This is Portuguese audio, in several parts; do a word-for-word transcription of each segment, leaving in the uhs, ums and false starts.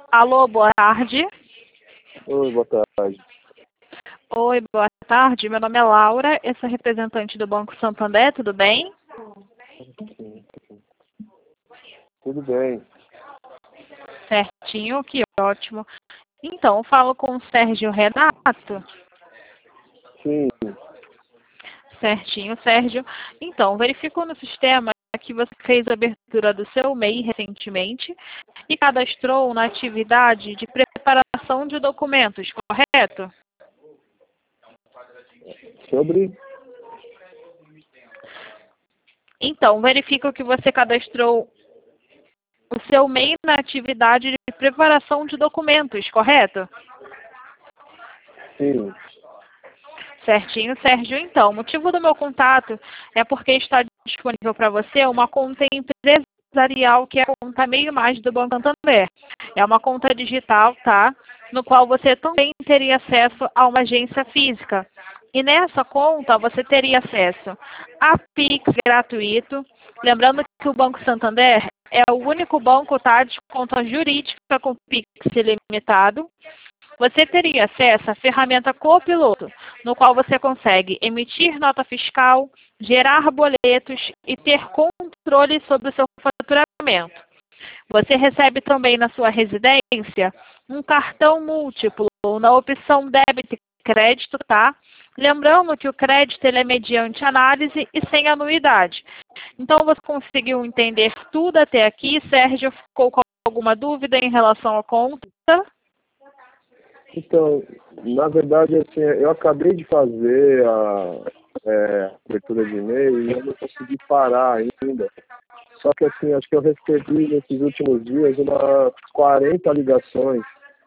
Alô, boa tarde. Oi, boa tarde. Oi, boa tarde. Meu nome é Laura, eu sou representante do Banco Santander, tudo bem? Sim, sim. Tudo bem. Certinho, que ótimo. Então, eu falo com o Sérgio Renato. Sim, Certinho, Sérgio. Então, verificou no sistema que você fez a abertura do seu M E I recentemente e cadastrou na atividade de preparação de documentos, correto? sobre... Então, verifico que você cadastrou o seu M E I na atividade de preparação de documentos, correto? Sim, Certinho, Sérgio. Então, o motivo do meu contato é porque está disponível para você uma conta empresarial, que é a conta Meio Mais do Banco Santander. É uma conta digital, tá? No qual você também teria acesso a uma agência física. E nessa conta você teria acesso a Pix gratuito. Lembrando que o Banco Santander é o único banco, tá, de conta jurídica com Pix ilimitado. Você teria acesso à ferramenta Copiloto, no qual você consegue emitir nota fiscal, gerar boletos e ter controle sobre o seu faturamento. Você recebe também na sua residência um cartão múltiplo na opção débito e crédito, tá? Lembrando que o crédito ele é mediante análise e sem anuidade. Então, você conseguiu entender tudo até aqui, Sérgio? Ficou com alguma dúvida em relação à conta? então, na verdade, assim, eu acabei de fazer a é, abertura de e-mail e eu não consegui parar ainda. Só que, assim, acho que eu recebi nesses últimos dias umas quarenta ligações.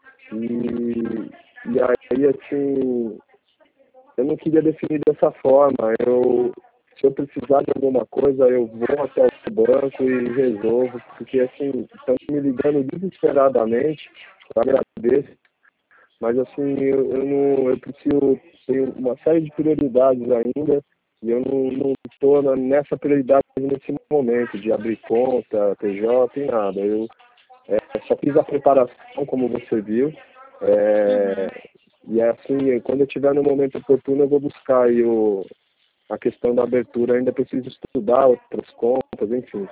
E, e aí, assim, eu não queria definir dessa forma. Eu, se eu precisar de alguma coisa, eu vou até o banco e resolvo, porque assim, estão me ligando desesperadamente, eu agradeço, mas assim, eu, eu não, eu preciso, tenho uma série de prioridades ainda, e eu não estou nessa prioridade nesse momento, de abrir conta, P J, e nada. Eu é, só fiz a preparação, como você viu, é, e é assim, quando eu estiver no momento oportuno, eu vou buscar aí o, a questão da abertura. Ainda preciso estudar outras contas, enfim.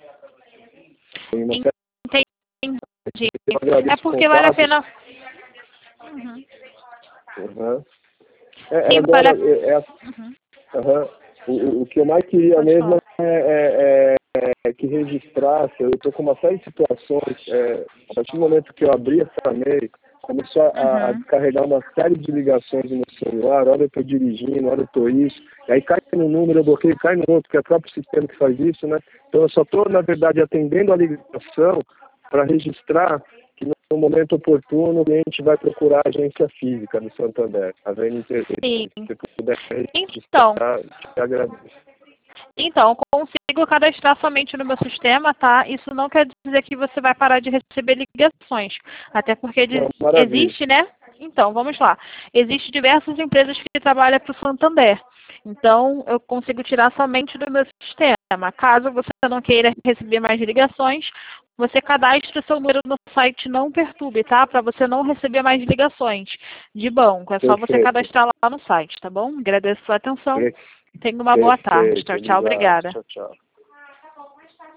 Tem uma série... Entendi. Eu agradeço É porque o vale a contato. pena... Uhum. Uhum. É, é Sim, vale agora, a... é, é, Uhum. uhum. o, o que eu mais queria Pode mesmo falar. é, é, é, é que registrasse. Eu estou com uma série de situações. É, a partir do momento que eu abri essa e-mail, começou a, a Uhum. descarregar uma série de ligações no meu celular. Hora eu estou dirigindo, hora eu estou isso. E aí cai no número, eu bloqueio, cai no outro, que é o próprio sistema que faz isso, né? Então eu só estou, na verdade, atendendo a ligação para registrar que no momento oportuno o cliente vai procurar a agência física do Santander. Havendo interesse, Sim. se puder Então, registrar, te agradeço. então, eu consigo cadastrar somente no meu sistema, tá? Isso não quer dizer que você vai parar de receber ligações. Até porque Não, diz- maravilha. existe, né? Então, vamos lá. Existem diversas empresas que trabalham para o Santander. Então, eu consigo tirar somente do meu sistema. Caso você não queira receber mais ligações, você cadastra o seu número no site Não Perturbe, tá? Para você não receber mais ligações de banco. É só você Perfeito. cadastrar lá no site, tá bom? Agradeço a sua atenção. Per- Tenha uma boa tarde. Perfeito. Tchau, tchau. Obrigado. Obrigada. Tchau, tchau.